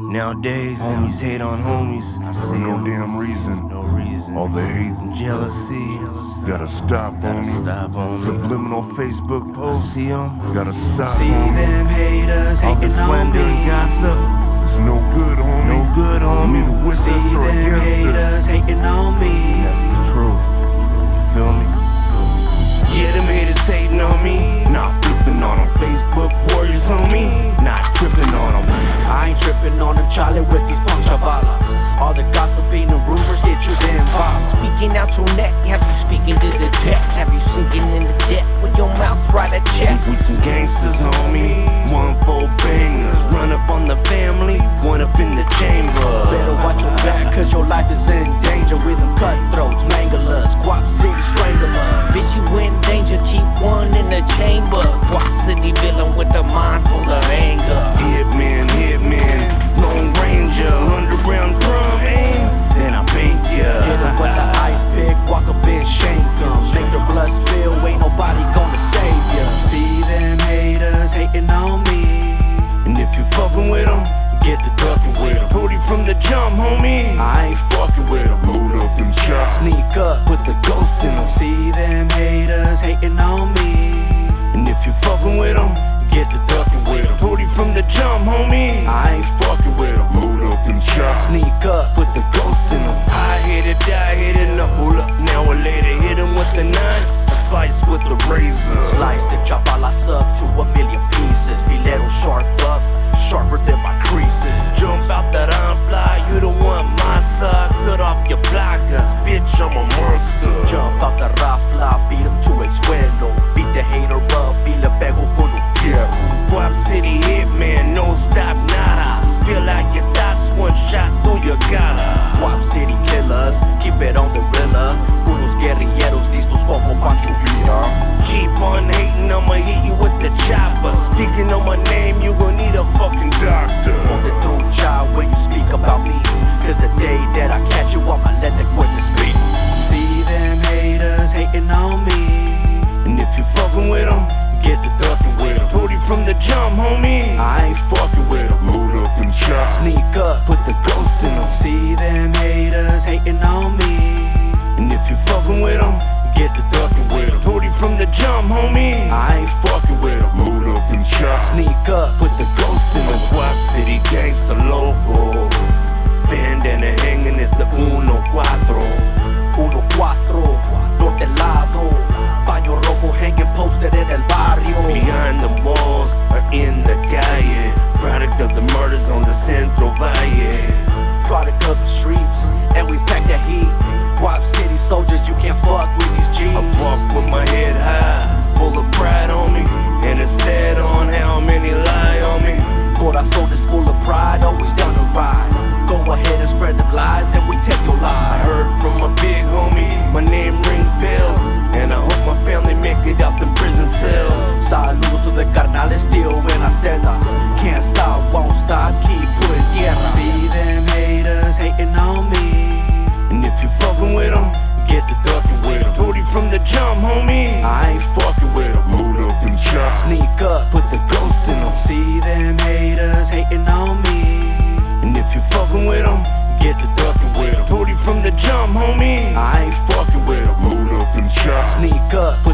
Nowadays, homies hate on homies. For no damn reason. No reason. All the hate and jealousy. Gotta stop, homie. Stop on me. Subliminal Facebook posts. See 'em? Gotta stop, See homie. them haters All hating the on slander and me. gossip. It's no good, homie. No good on me. Either with See us or them against us. haters hating on me. That's the truth. You feel me? Yeah, them haters hating on me. Not flipping on them. Facebook warriors on me. Not tripping on them. I ain't tripping on them, Charlie, with these punk chavalas. All the gossiping and rumors get you involved. Speaking out your neck, have you speaking to the tech? Have you sinking in the deck with your mouth right at chest? We some gangsters, homie. 1-4 bangers. Run up on the family, one up in the chamber. Better watch your back, cause your life is in danger. With them cutthroats, manglers, Guap City stranglers. Bitch, you in danger, keep one in the chamber. Guap City villain with a mind full of anger. Hitman, Lone Ranger, 100-round drum aim. Then I paint ya. Hit 'em with the ice pick, walk up and shank 'em. Make their blood spill, ain't nobody gonna save ya. See them haters hating on me. And if you fucking with them, get to ducking with them. Told you from the jump, homie. I ain't fucking with them. Load up them chops. Sneak up, Put the ghost in them. See them haters hating on me. And if you fucking with them, get to ducking with them. Told you from the jump, homie. I ain't fucking with them. Load up them chops. Sneak up, Put the ghost in them. I hit it, die, hit it, now hold up. Now or later, hit him with the 9. Slice with the razor. slice the chavalas up to 1,000,000 pieces. Filero sharp up, sharper than my creases. Jump out that I'm fly, you don't want my sock. Cut off your blockers, bitch, I'm a monster. Jump out the rafla, beat him to el suelo. Beat the hater up y le pego con un fierro. Guap City hitman, no stop, nada. Spill out your thoughts, one shot through your cara. Guap City killers, keep it on the rilla. Puros guerrilleros listos como Pancho Villa. Keep on hating, I'ma hit you with the chopper. Speaking on my name, you gon' need a fucking doctor. On the trucha when you speak about me. Cause the day that I catch you, I'ma let the quickness speak. See them haters hating on me. And if you fucking with them, get to ducking with them. Told you from the jump, homie. I ain't fucking with them. Load up them chops. Sneak up, Put the ghost in them. See them haters hating on me. And if you fucking with them, get to ducking with them. Told you from the jump, homie. I ain't fucking with them. Load up them chops. Sneak up, Put the ghost in them. Guap City gangsta logo. Bandana hanging is the 1-4. 1-4, norte lado. Baño rojo hanging posted en el barrio. Behind the walls or in the calle. Product of the murders on the Centro Valle. Product of the streets, and we pack that heat. Guap City soldiers, you can't fuck with these G's. I walk with my head high, full of pride on me. And it's sad on how many lie on me. Corazón is full of pride, always down to ride. Go ahead and spread them lies, and we take your I life. heard from a big homie, my name rings bells. And I hope my family make it out the prison cells. Saludos to the carnales still en las celdas. Can't stop, won't stop, keep putting tierra. See them haters hating on me. And if you fucking with them, get to ducking with them. Told you from the jump, homie. I ain't fucking with them. Load up them chops. Sneak up, Put the ghost in them. See them haters hating on me. And if you fucking with them, get to ducking with them. Told you from the jump, homie. I ain't fucking with them. Load up them chops. Sneak up,